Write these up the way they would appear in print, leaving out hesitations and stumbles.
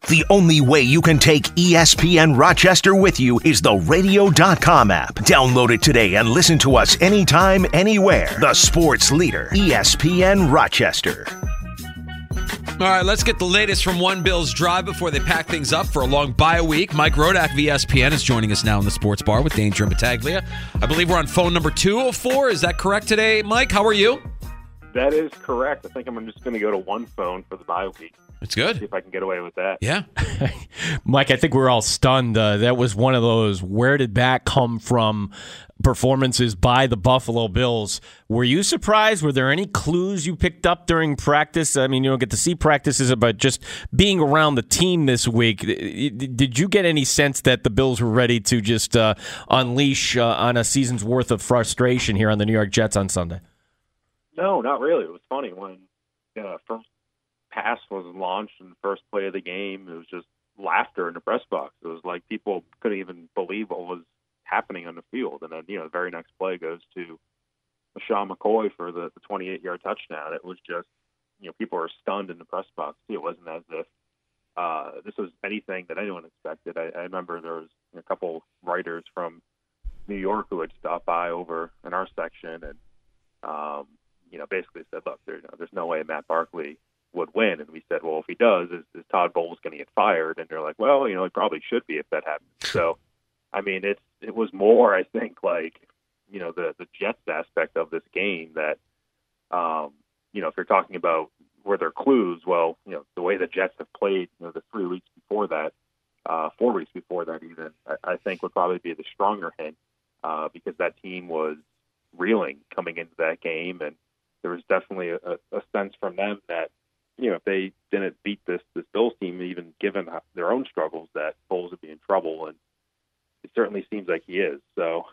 The only way you can take ESPN Rochester with you is the radio.com app. Download it today and listen to us anytime, anywhere. The sports leader, ESPN Rochester. All right, let's get the latest from One Bills Drive before they pack things up for a long bye week. Mike Rodak of ESPN is joining us now in the Sports Bar with Danger and Battaglia. I believe we're on phone number 204. Is that correct today, Mike? How are you? That is correct. I think I'm just going to go to one phone for the bye week. It's good. See if I can get away with that. Yeah. Mike, I think we're all stunned. That was one of those where did that come from performances by the Buffalo Bills. Were you surprised? Were there any clues you picked up during practice? I mean, you don't get to see practices, but just being around the team this week, did you get any sense that the Bills were ready to just unleash on a season's worth of frustration here on the New York Jets on Sunday? No, not really. It was funny when first pass was launched and the first play of the game. It was just laughter in the press box. It was like people couldn't even believe what was happening on the field. And then, the very next play goes to LaShawn McCoy for the 28-yard touchdown. It was just, people were stunned in the press box. It wasn't as if this was anything that anyone expected. I remember there was a couple writers from New York who had stopped by over in our section and, basically said, look, there's no way Matt Barkley would win. And we said, well, if he does, is Todd Bowles going to get fired? And they're like, well, he probably should be if that happens. So, I mean, it was more, I think, like, the Jets aspect of this game that, if you're talking about were there clues, well, the way the Jets have played, the 3 weeks before that, 4 weeks before that even, I think would probably be the stronger hint because that team was reeling coming into that game. And there was definitely a sense from them that, if they didn't beat this Bills team, even given their own struggles, that Bowles would be in trouble. And it certainly seems like he is. So,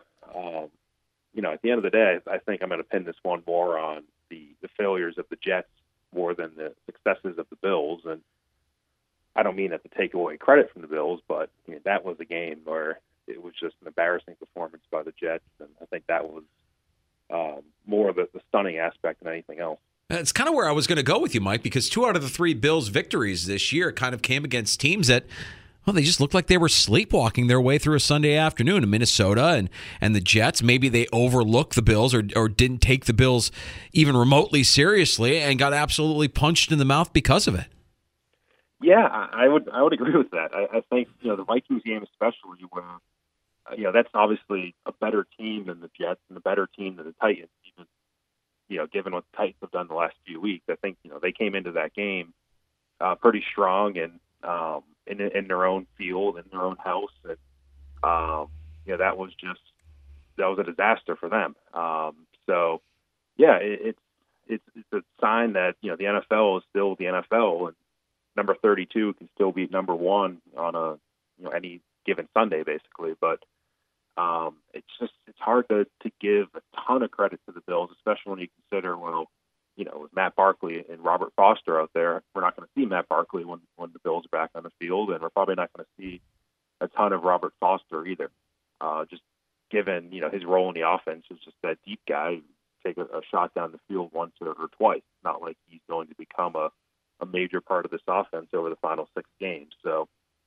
at the end of the day, I think I'm going to pin this one more on the failures of the Jets more than the successes of the Bills. And I don't mean that to take away credit from the Bills, but that was a game where it was just an embarrassing performance by the Jets. And I think that was more of the stunning aspect than anything else. It's kind of where I was going to go with you, Mike, because 2 out of the 3 Bills victories this year kind of came against teams that, well, they just looked like they were sleepwalking their way through a Sunday afternoon in Minnesota and the Jets. Maybe they overlooked the Bills or didn't take the Bills even remotely seriously and got absolutely punched in the mouth because of it. Yeah, I would agree with that. I think, the Vikings game especially where, that's obviously a better team than the Jets and a better team than the Titans, even, given what the Titans have done the last few weeks. I think, they came into that game pretty strong and in their own field, in their own house. And, that was a disaster for them. So, yeah, it's a sign that, the NFL is still the NFL and number 32 can still beat number 1 on any given Sunday, basically. But it's hard to give a ton of credit to the Bills, especially when you consider, with Matt Barkley and Robert Foster out there, we're not going to see Matt Barkley when the Bills are back on the field, and we're probably not going to see a ton of Robert Foster either. Just given, his role in the offense is just that deep guy, take a shot down the field once or twice. Not like he's going to become a major part of this offense over the final 6 games. So,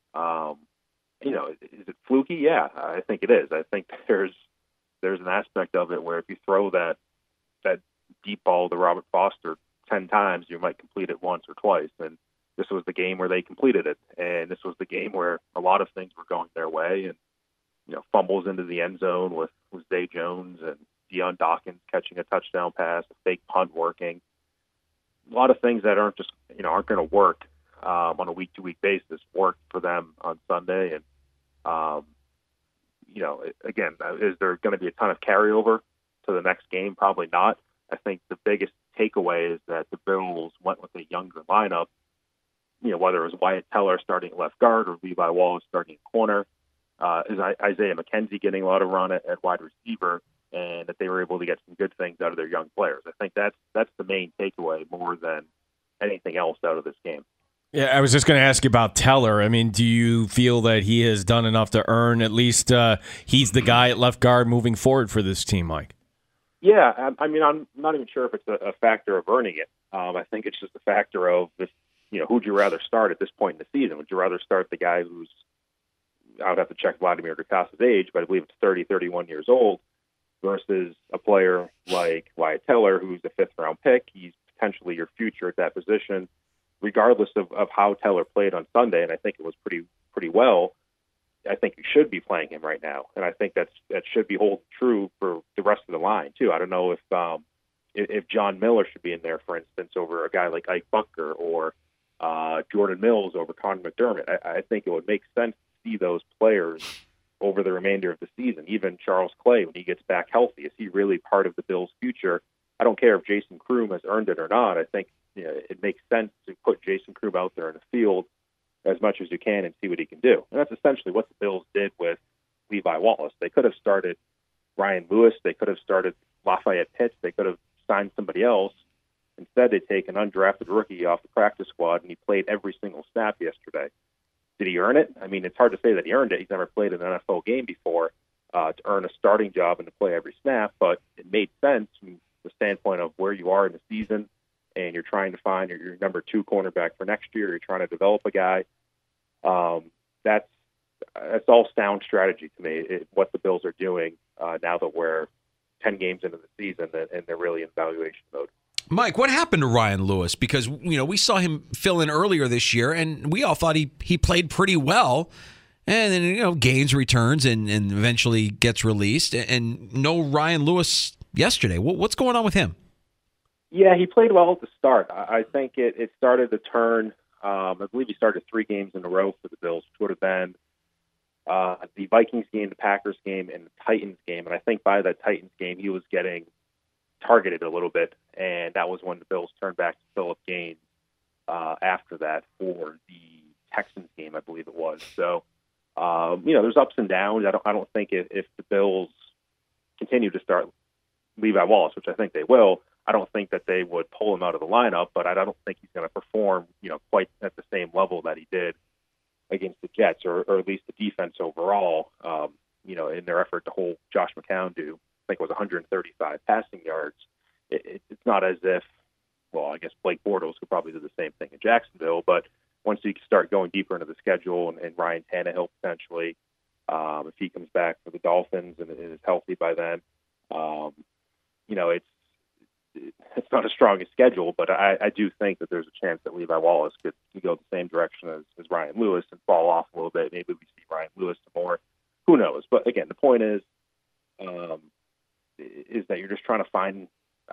is it fluky? Yeah, I think it is. I think there's an aspect of it where if you throw that deep ball to Robert Foster 10 times, you might complete it once or twice. And this was the game where they completed it. And this was the game where a lot of things were going their way. And, fumbles into the end zone with Zay Jones and Deion Dawkins catching a touchdown pass, a fake punt working. A lot of things that aren't going to work on a week-to-week basis worked for them on Sunday. And, again, is there going to be a ton of carryover to the next game? Probably not. I think the biggest takeaway is that the Bills went with a younger lineup, whether it was Wyatt Teller starting at left guard or Levi Wallace starting at corner, is Isaiah McKenzie getting a lot of run at wide receiver, and that they were able to get some good things out of their young players. I think that's the main takeaway more than anything else out of this game. Yeah, I was just going to ask you about Teller. I mean, do you feel that he has done enough to earn at least he's the guy at left guard moving forward for this team, Mike? Yeah, I mean, I'm not even sure if it's a factor of earning it. I think it's just a factor of if who'd you rather start at this point in the season? Would you rather start the guy who's, I would have to check Vladimir Dukasa's age, but I believe it's 30, 31 years old, versus a player like Wyatt Teller, who's a fifth-round pick. He's potentially your future at that position, regardless of how Teller played on Sunday, and I think it was pretty well. I think you should be playing him right now, and I think that should be holding true for the rest of the line too. I don't know if John Miller should be in there, for instance, over a guy like Ike Bucker or Jordan Mills over Connor McDermott. I think it would make sense to see those players over the remainder of the season. Even Charles Clay, when he gets back healthy, is he really part of the Bills' future? I don't care if Jason Kroom has earned it or not. I think it makes sense to put Jason Kroom out there in the field as much as you can and see what he can do. And that's essentially what the Bills did with Levi Wallace. They could have started Ryan Lewis. They could have started Lafayette Pitts. They could have signed somebody else. Instead, they take an undrafted rookie off the practice squad, and he played every single snap yesterday. Did he earn it? I mean, it's hard to say that he earned it. He's never played an NFL game before to earn a starting job and to play every snap, but it made sense from the standpoint of where you are in the season, and you're trying to find your number 2 cornerback for next year. You're trying to develop a guy. That's all sound strategy to me, what the Bills are doing now that we're 10 games into the season and they're really in evaluation mode. Mike, what happened to Ryan Lewis? Because, we saw him fill in earlier this year, and we all thought he played pretty well. And then, Gaines returns and eventually gets released. And no Ryan Lewis yesterday. What's going on with him? Yeah, he played well at the start. I think it started to turn. I believe he started 3 games in a row for the Bills, which would have been the Vikings game, the Packers game, and the Titans game. And I think by that Titans game, he was getting targeted a little bit, and that was when the Bills turned back to Phillip Gaines after that for the Texans game, I believe it was. So, there's ups and downs. I don't think if the Bills continue to start Levi Wallace, which I think they will, I don't think that they would pull him out of the lineup, but I don't think he's going to perform, quite at the same level that he did against the Jets, or at least the defense overall, in their effort to hold Josh McCown to, I think it was 135 passing yards. It's not as if, well, I guess Blake Bortles could probably do the same thing in Jacksonville, but once you start going deeper into the schedule and Ryan Tannehill potentially, if he comes back for the Dolphins and is healthy by then, it's not as strong a schedule, but I do think that there's a chance that Levi Wallace could go the same direction as Ryan Lewis and fall off a little bit. Maybe we see Ryan Lewis some more. Who knows? But again, the point is that you're just trying to find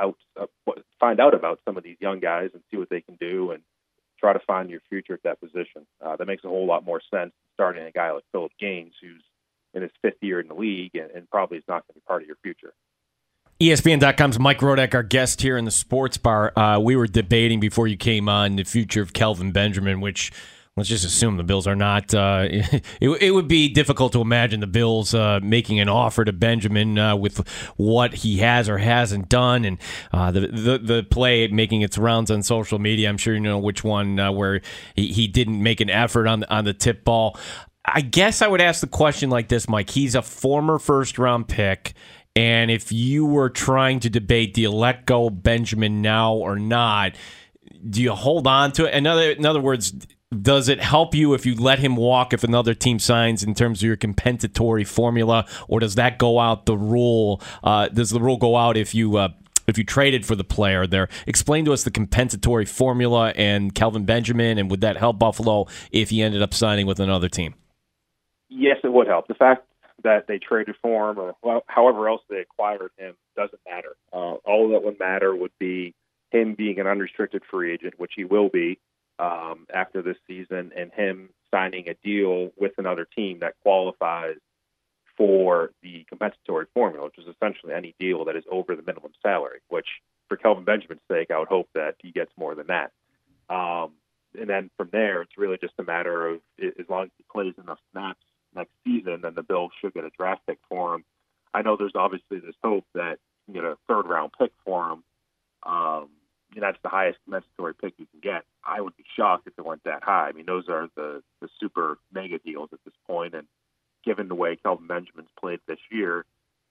out about some of these young guys and see what they can do and try to find your future at that position. That makes a whole lot more sense than starting a guy like Phillip Gaines, who's in his 5th year in the league and probably is not going to be part of your future. ESPN.com's Mike Rodak, our guest here in the Sports Bar. We were debating before you came on the future of Kelvin Benjamin, which, let's just assume the Bills are not. It would be difficult to imagine the Bills making an offer to Benjamin with what he has or hasn't done, and the play making its rounds on social media. I'm sure you know which one where he didn't make an effort on the tip ball. I guess I would ask the question like this, Mike. He's a former first-round pick. And if you were trying to debate, do you let go Benjamin now or not? Do you hold on to it? In other words, does it help you if you let him walk if another team signs in terms of your compensatory formula, or does that go out the rule? Does the rule go out if you traded for the player there? Explain to us the compensatory formula and Kelvin Benjamin, and would that help Buffalo if he ended up signing with another team? Yes, it would help. The fact that they traded for him or however else they acquired him doesn't matter. All that would matter would be him being an unrestricted free agent, which he will be after this season, and him signing a deal with another team that qualifies for the compensatory formula, which is essentially any deal that is over the minimum salary, which for Kelvin Benjamin's sake, I would hope that he gets more than that. And then from there, it's really just a matter of, as long as he plays enough snaps next season, then the Bills should get a draft pick for him. I know there's obviously this hope that you get a 3rd-round pick for him. That's the highest compensatory pick you can get. I would be shocked if it went that high. I mean, those are the super mega deals at this point, and given the way Kelvin Benjamin's played this year,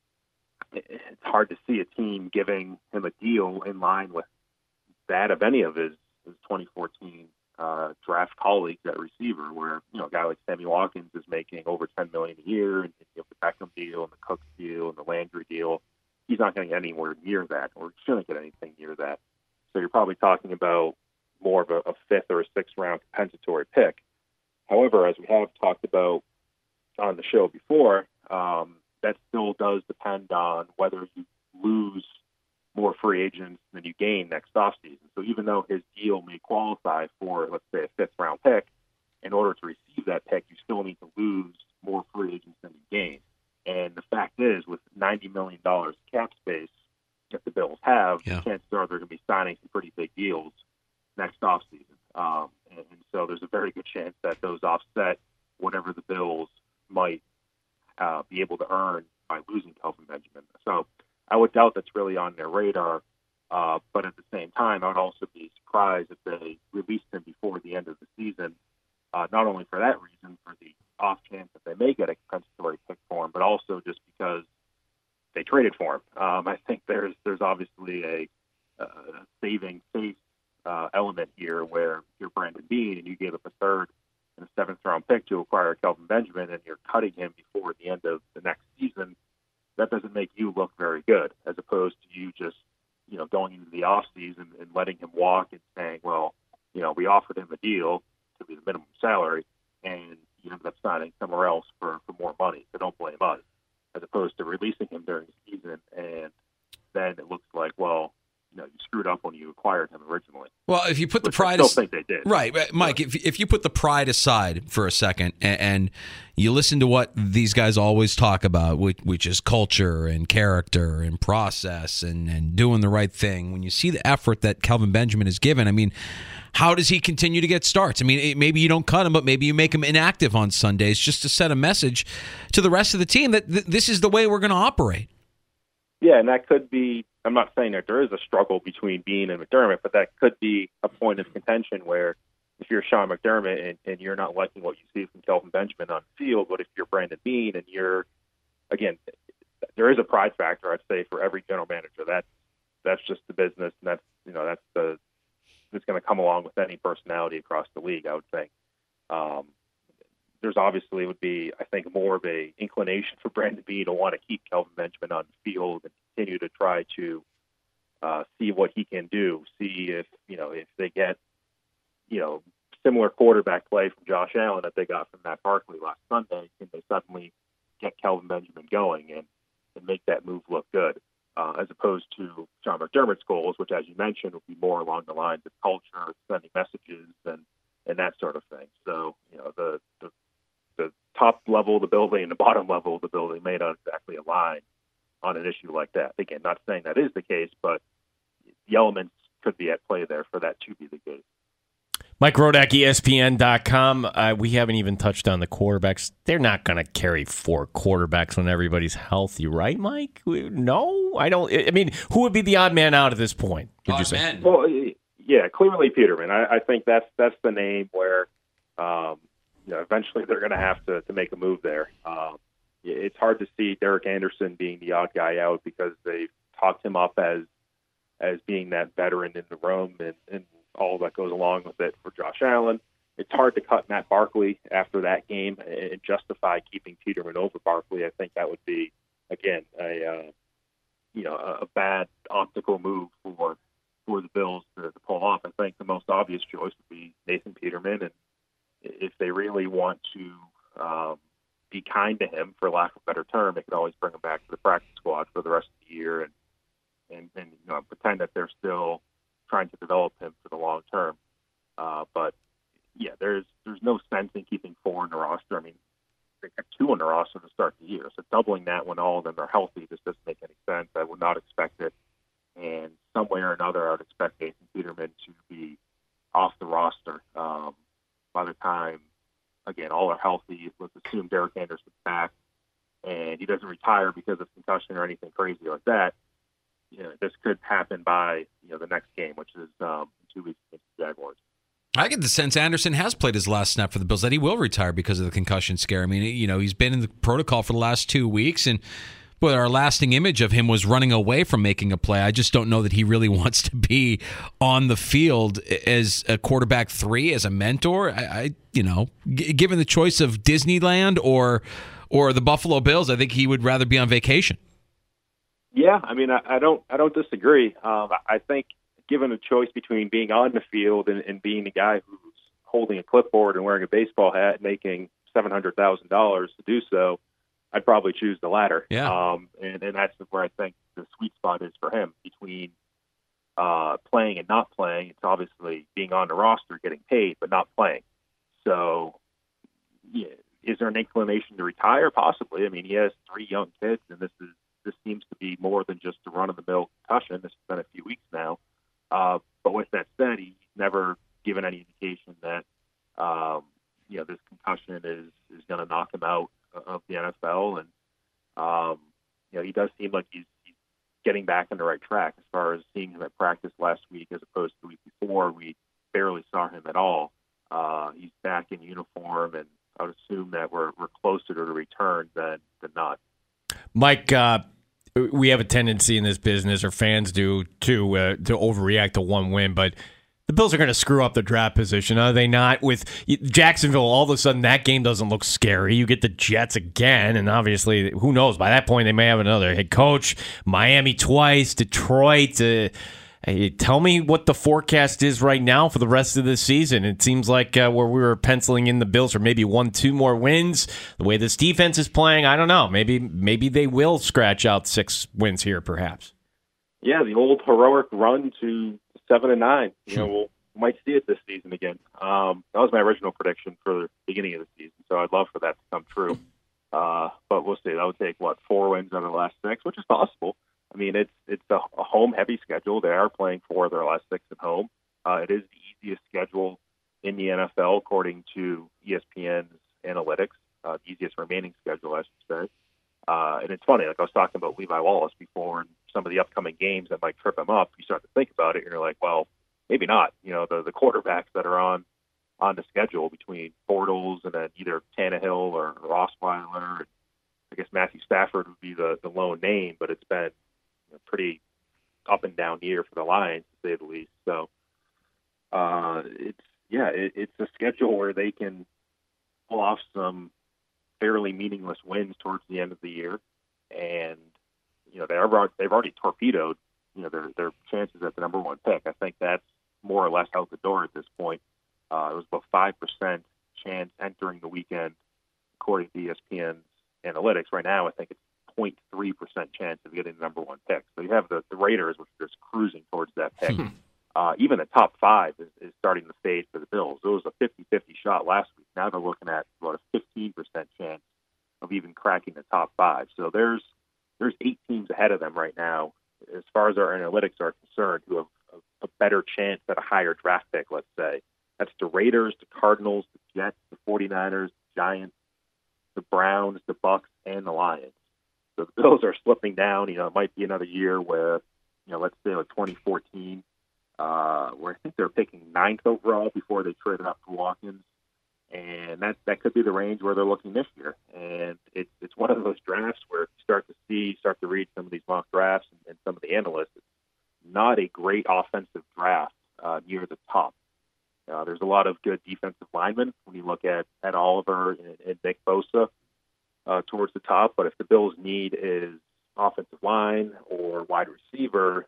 it's hard to see a team giving him a deal in line with that of any of his 2014 draft colleagues at receiver, where a guy like Sammy Watkins is making over $10 million a year, and the Beckham deal and the Cooks deal and the Landry deal, he's not going to get anywhere near that, or shouldn't get anything near that. So you're probably talking about more of a fifth or a sixth round compensatory pick. However, as we have talked about on the show before, that still does depend on whether you lose more free agents than you gain next offseason. So even though his deal may qualify for, let's say, a fifth-round pick, in order to receive that pick, you still need to lose more free agents than you gain. And the fact is, with $90 million cap space that the Bills have, chances are they're going to be signing some pretty big deals next offseason. And so there's a very good chance that those offset whatever the Bills might be able to earn by losing Kelvin Benjamin. So I would doubt that's really on their radar. But at the same time, I would also be surprised if they released him before the end of the season, not only for that reason, for the off chance that they may get a compensatory pick for him, but also just because they traded for him. I think there's obviously a saving face element here where you're Brandon Beane and you gave up a third and a seventh-round pick to acquire Kelvin Benjamin, and you're cutting him before the end of the next season. That doesn't make you look very good, as opposed to you just, going into the offseason and letting him walk and saying, well, we offered him a deal to be the minimum salary, and you ended up signing somewhere else for more money. So don't blame us, as opposed to releasing him during the season, and then it looks like, well, you screwed up when you acquired him originally. Well, if you put the pride, I still think they did. Right, Mike. If you put the pride aside for a second and you listen to what these guys always talk about, which is culture and character and process and doing the right thing. When you see the effort that Kelvin Benjamin has given, I mean, how does he continue to get starts? I mean, maybe you don't cut him, but maybe you make him inactive on Sundays just to set a message to the rest of the team that this is the way we're going to operate. Yeah, and that could be. I'm not saying that there is a struggle between Beane and McDermott, but that could be a point of contention where if you're Sean McDermott and you're not liking what you see from Kelvin Benjamin on the field, but if you're Brandon Beane and you're, again, there is a pride factor, I'd say, for every general manager. That's just the business, and that's going to come along with any personality across the league, I would think. There's obviously would be, I think, more of a inclination for Brandon Beane to want to keep Kelvin Benjamin on the field and continue to try to see what he can do. See if they get similar quarterback play from Josh Allen that they got from Matt Barkley last Sunday. Can they suddenly get Kelvin Benjamin going and make that move look good, as opposed to Sean McDermott's goals, which, as you mentioned, would be more along the lines of culture, sending messages, and that sort of thing. So the top level of the building and the bottom level of the building may not exactly align on an issue like that. Again, not saying that is the case, but the elements could be at play there for that to be the case. Mike Rodak, ESPN.com. We haven't even touched on the quarterbacks. They're not going to carry 4 quarterbacks when everybody's healthy, right, Mike? No, I don't. I mean, who would be the odd man out at this point, would you say? Well, yeah, clearly Peterman. I think that's the name where eventually they're going to have to make a move there. It's hard to see Derek Anderson being the odd guy out because they've talked him up as being that veteran in the room and all that goes along with it for Josh Allen. It's hard to cut Matt Barkley after that game and justify keeping Peterman over Barkley. I think that would be, again, a bad optical move for the Bills to pull off. I think the most obvious choice would be Nathan Peterman, and if they really want to be kind to him, for lack of a better term, they could always bring him back to the practice squad for the rest of the year and pretend that they're still trying to develop him for the long term. But yeah, there's no sense in keeping 4 in the roster. I mean, they kept 2 in the roster to start the year, so doubling that when all of them are healthy just doesn't make any sense. I would not expect it. And some way or another, I would expect Nathan Peterman to be off the roster by the time, again, all are healthy. Let's assume Derek Anderson's back and he doesn't retire because of concussion or anything crazy like that. This could happen by the next game, which is 2 weeks against the Jaguars. I get the sense Anderson has played his last snap for the Bills, that he will retire because of the concussion scare. I mean, he's been in the protocol for the last 2 weeks, and Well, our lasting image of him was running away from making a play. I just don't know that he really wants to be on the field as a quarterback 3, as a mentor. Given the choice of Disneyland or the Buffalo Bills, I think he would rather be on vacation. Yeah, I mean, I don't disagree. I think given a choice between being on the field and being the guy who's holding a clipboard and wearing a baseball hat, and making $700,000 to do so, I'd probably choose the latter. Yeah. And that's where I think the sweet spot is for him, between playing and not playing. It's obviously being on the roster, getting paid, but not playing. So, yeah, is there an inclination to retire? Possibly. I mean, he has 3 young kids, and this seems to be more than just a run-of-the-mill concussion. This has been a few weeks now. But with that said, he's never given any indication that this concussion is going to knock him out of the NFL, and he does seem like he's getting back on the right track. As far as seeing him at practice last week as opposed to the week before, we barely saw him at all. He's back in uniform, and I would assume that we're closer to the return than not. Mike, we have a tendency in this business, or fans do too, to overreact to one win, but the Bills are going to screw up the draft position, are they not? With Jacksonville, all of a sudden that game doesn't look scary. You get the Jets again, and obviously, who knows? By that point, they may have another head coach. Miami twice, Detroit. Tell me what the forecast is right now for the rest of the season. It seems like where we were penciling in the Bills for maybe 1-2 more wins. The way this defense is playing, I don't know. Maybe they will scratch out 6 wins here, perhaps. Yeah, the old heroic run to 7-9. We might see it this season again. That was my original prediction for the beginning of the season, so I'd love for that to come true. But we'll see. That would take 4 wins out of the last 6, which is possible. I mean, it's a home-heavy schedule. They are playing 4 of their last 6 at home. It is the easiest schedule in the NFL, according to ESPN's analytics. The easiest remaining schedule, I should say. And it's funny, like I was talking about Levi Wallace before, and some of the upcoming games that might trip him up. You start to think about it, and you're like, well, maybe not. The quarterbacks that are on the schedule between Bortles and then either Tannehill or Osweiler. And I guess Matthew Stafford would be the lone name, but it's been a pretty up and down year for the Lions, to say the least. So it's a schedule where they can pull off some fairly meaningless wins towards the end of the year, and they've already torpedoed their chances at the number 1 pick. I think that's more or less out the door at this point. It was about 5% chance entering the weekend, according to ESPN's analytics. Right now, I think it's 0.3% chance of getting the number 1 pick. So you have the Raiders, which are just cruising towards that pick. Even the top 5 is starting to fade for the Bills. It was a 50-50 shot last week. Now they're looking at about a 15% chance of even cracking the top 5. So there's 8 teams ahead of them right now, as far as our analytics are concerned, who have a better chance at a higher draft pick, let's say. That's the Raiders, the Cardinals, the Jets, the 49ers, the Giants, the Browns, the Bucks, and the Lions. So the Bills are slipping down. It might be another year where, let's say like 2014, where I think they're picking 9th overall before they traded up for Watkins. And that could be the range where they're looking this year. And it's one of those drafts where you start to read some of these mock drafts and some of the analysts. It's not a great offensive draft near the top. There's a lot of good defensive linemen when you look at Oliver and Nick Bosa towards the top. But if the Bills' need is offensive line or wide receiver,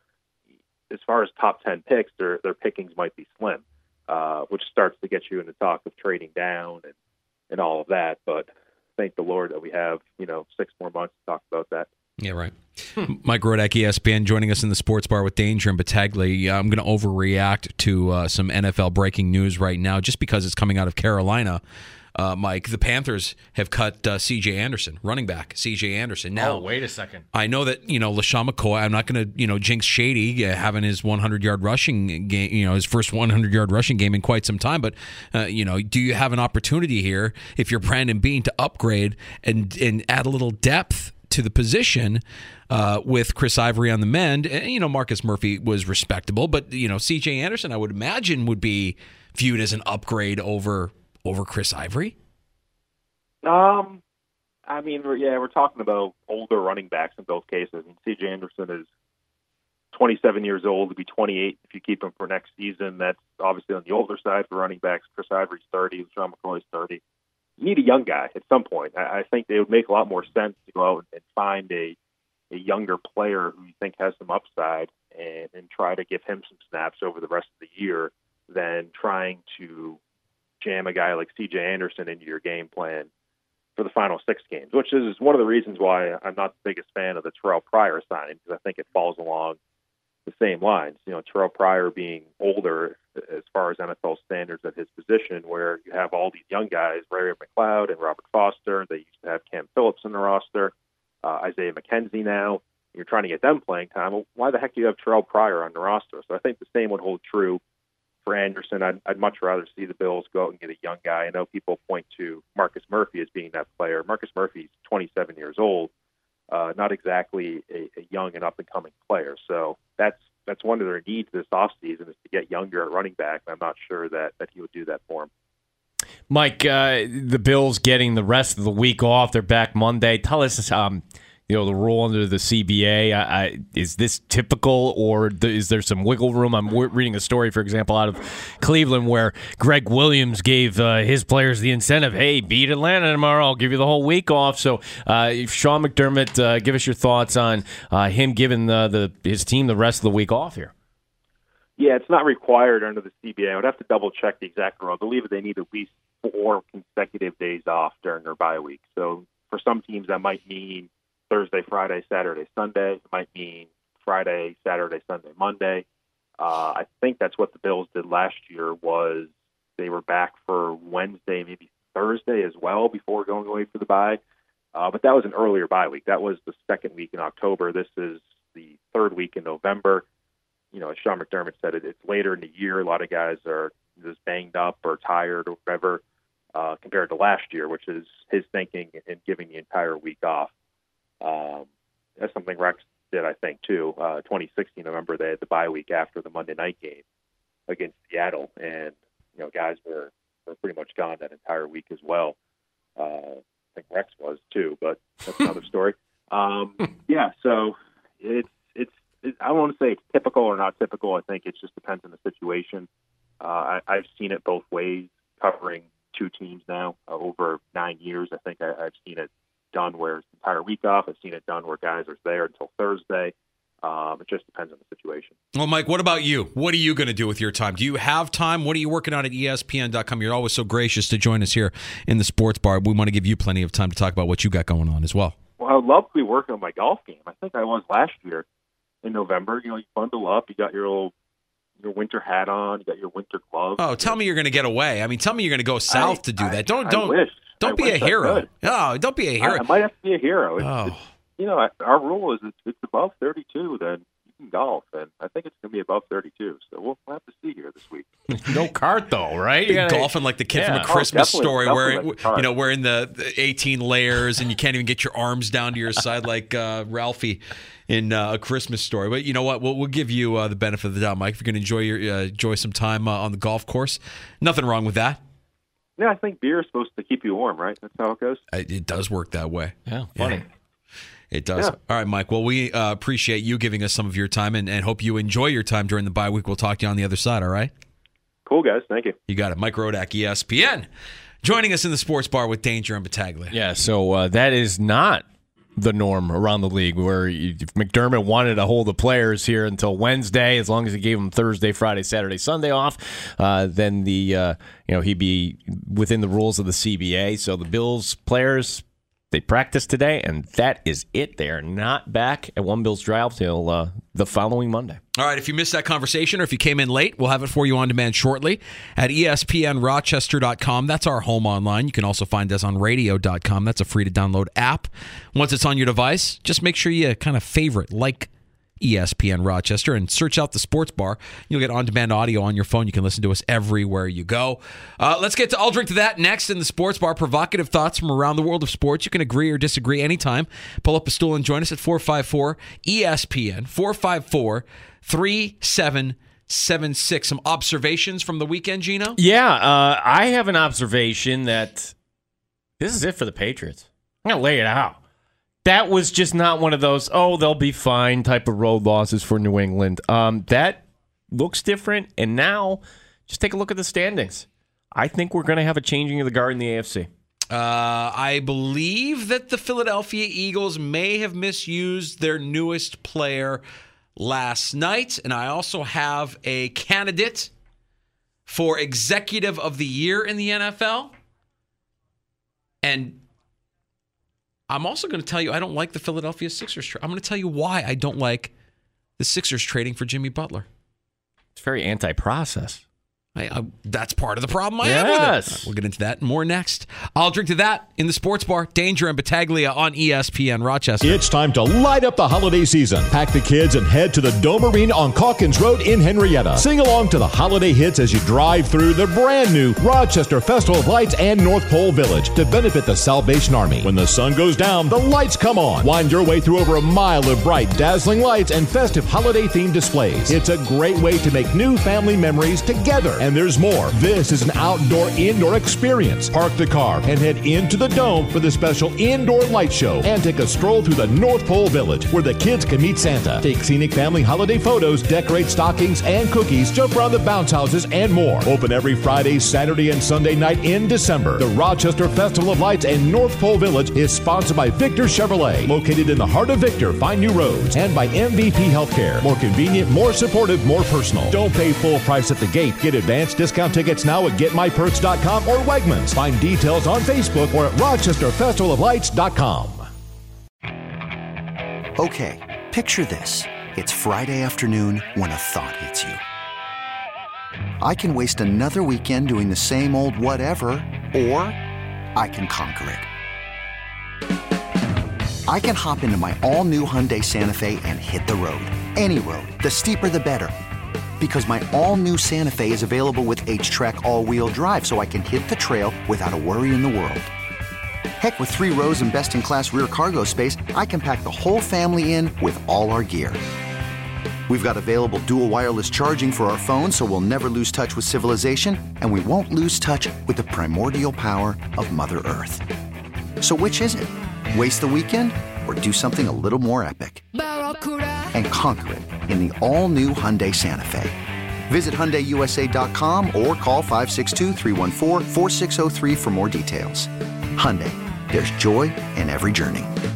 as far as top 10 picks, their pickings might be slim, which starts to get you into talk of trading down and all of that. But thank the Lord that we have 6 more months to talk about that. Yeah, right. Mike Rodak, ESPN, joining us in the Sports Bar with Danger and Battaglia. I'm going to overreact to some NFL breaking news right now just because it's coming out of Carolina. Mike, the Panthers have cut C.J. Anderson, running back C.J. Anderson. Now, wait a second. I know that, LaShawn McCoy, I'm not going to, jinx Shady having his 100-yard rushing game, his first 100-yard rushing game in quite some time. But, do you have an opportunity here, if you're Brandon Beane, to upgrade and add a little depth to the position with Chris Ivory on the mend? And, Marcus Murphy was respectable, but, C.J. Anderson, I would imagine, would be viewed as an upgrade over Chris Ivory? I mean, we're talking about older running backs in both cases. And C.J. Anderson is 27 years old, to be 28 if you keep him for next season. That's obviously on the older side for running backs. Chris Ivory's 30, Sean McCoy's 30. You need a young guy at some point. I think it would make a lot more sense to go out and find a younger player who you think has some upside and try to give him some snaps over the rest of the year than trying to jam a guy like C.J. Anderson into your game plan for the final 6 games, which is one of the reasons why I'm not the biggest fan of the Terrell Pryor signing, because I think it falls along the same lines. Terrell Pryor being older as far as NFL standards at his position, where you have all these young guys, Ray McLeod and Robert Foster. They used to have Cam Phillips in the roster, Isaiah McKenzie now. You're trying to get them playing time. Well, why the heck do you have Terrell Pryor on the roster? So I think the same would hold true for Anderson. I'd much rather see the Bills go out and get a young guy. I know people point to Marcus Murphy as being that player. Marcus Murphy's 27 years old, not exactly a young and up-and-coming player. So that's one of their needs this offseason is to get younger at running back. I'm not sure that he would do that for him. Mike, the Bills getting the rest of the week off. They're back Monday. Tell us the rule under the CBA. Is this typical, or is there some wiggle room? I'm reading a story, for example, out of Cleveland where Greg Williams gave his players the incentive, hey, beat Atlanta tomorrow, I'll give you the whole week off. So Sean McDermott, give us your thoughts on him giving his team the rest of the week off here. Yeah, it's not required under the CBA. I would have to double-check the exact rule. I believe they need at least 4 consecutive days off during their bye week. So for some teams, that might mean Thursday, Friday, Saturday, Sunday. It might mean Friday, Saturday, Sunday, Monday. I think that's what the Bills did last year. Was they were back for Wednesday, maybe Thursday as well before going away for the bye. But that was an earlier bye week. That was the 2nd week in October. This is the 3rd week in November. As Sean McDermott said, it's later in the year. A lot of guys are just banged up or tired or whatever compared to last year, which is his thinking in giving the entire week off. That's something Rex did, I think, too. 2016, I remember they had the bye week after the Monday night game against Seattle, and guys were pretty much gone that entire week as well. I think Rex was too, but that's another story. Yeah, so it's I don't want to say it's typical or not typical. I think it just depends on the situation. I've seen it both ways, covering 2 teams now over 9 years. I think I've seen it done where it's the entire week off. I've seen it done where guys are there until Thursday. It just depends on the situation. Well, Mike, what about you? What are you going to do with your time? Do you have time? What are you working on at ESPN.com? You're always so gracious to join us here in the sports bar. We want to give you plenty of time to talk about what you got going on as well. Well, I would love to be working on my golf game. I think I was last year in November. You bundle up, you got your winter hat on, you got your winter gloves. Oh, tell me you're going to get away. I mean, tell me you're going to go south to do that. Don't be a hero. No, don't be a hero. I might have to be a hero. Our rule is it's above 32, then you can golf, and I think it's going to be above 32. So we'll have to see here this week. No cart though, right? You golfing like the kid from A Christmas Story, where we're in the 18 layers and you can't even get your arms down to your side like Ralphie in A Christmas Story. But you know what? We'll give you the benefit of the doubt, Mike. If you're going to enjoy some time on the golf course, nothing wrong with that. Yeah, I think beer is supposed to keep you warm, right? That's how it goes. It does work that way. Yeah, funny. Yeah. It does. Yeah. All right, Mike. Well, we appreciate you giving us some of your time and hope you enjoy your time during the bye week. We'll talk to you on the other side, all right? Cool, guys. Thank you. You got it. Mike Rodak, ESPN, joining us in the sports bar with Danger and Battaglia. Yeah, so that is not the norm around the league, where if McDermott wanted to hold the players here until Wednesday, as long as he gave them Thursday, Friday, Saturday, Sunday off, then he'd be within the rules of the CBA. So the Bills players, they practiced today, and that is it. They are not back at One Bills Drive till the following Monday. All right, if you missed that conversation or if you came in late, we'll have it for you on demand shortly at ESPNRochester.com. That's our home online. You can also find us on radio.com. That's a free-to-download app. Once it's on your device, just make sure you kind of favorite, like ESPN Rochester, and search out the sports bar. You'll get on-demand audio on your phone. You can listen to us everywhere you go. Let's get to I'll Drink to That next in the sports bar. Provocative thoughts from around the world of sports. You can agree or disagree anytime. Pull up a stool and join us at 454-ESPN, 454-3776. Some observations from the weekend, Gino? Yeah, I have an observation that this is it for the Patriots. I'm going to lay it out. That was just not one of those, they'll be fine type of road losses for New England. That looks different. And now, just take a look at the standings. I think we're going to have a changing of the guard in the AFC. I believe that the Philadelphia Eagles may have misused their newest player last night. And I also have a candidate for Executive of the Year in the NFL. And I'm also going to tell you I don't like the Philadelphia Sixers. I'm going to tell you why I don't like the Sixers trading for Jimmy Butler. It's very anti-process. That's part of the problem I have with it. We'll get into that and more next. I'll drink to that in the Sports Bar. Danger and Battaglia on ESPN Rochester. It's time to light up the holiday season. Pack the kids and head to the Dome Arena on Calkins Road in Henrietta. Sing along to the holiday hits as you drive through the brand new Rochester Festival of Lights and North Pole Village to benefit the Salvation Army. When the sun goes down, the lights come on. Wind your way through over a mile of bright, dazzling lights and festive holiday-themed displays. It's a great way to make new family memories together. And there's more. This is an outdoor-indoor experience. Park the car and head into the Dome for the special indoor light show and take a stroll through the North Pole Village where the kids can meet Santa. Take scenic family holiday photos, decorate stockings and cookies, jump around the bounce houses, and more. Open every Friday, Saturday, and Sunday night in December. The Rochester Festival of Lights and North Pole Village is sponsored by Victor Chevrolet, located in the heart of Victor. Find new roads, and by MVP Healthcare. More convenient, more supportive, more personal. Don't pay full price at the gate. Get advanced discount tickets now at GetMyPerks.com or Wegmans. Find details on Facebook or at RochesterFestivalOfLights.com. Okay, picture this. It's Friday afternoon when a thought hits you. I can waste another weekend doing the same old whatever, or I can conquer it. I can hop into my all-new Hyundai Santa Fe and hit the road. Any road. The steeper, the better. Because my all-new Santa Fe is available with H-Track all-wheel drive, so I can hit the trail without a worry in the world. Heck, with 3 rows and best-in-class rear cargo space, I can pack the whole family in with all our gear. We've got available dual wireless charging for our phones, so we'll never lose touch with civilization, and we won't lose touch with the primordial power of Mother Earth. So which is it? Waste the weekend or do something a little more epic? And conquer it in the all-new Hyundai Santa Fe. Visit HyundaiUSA.com or call 562-314-4603 for more details. Hyundai, there's joy in every journey.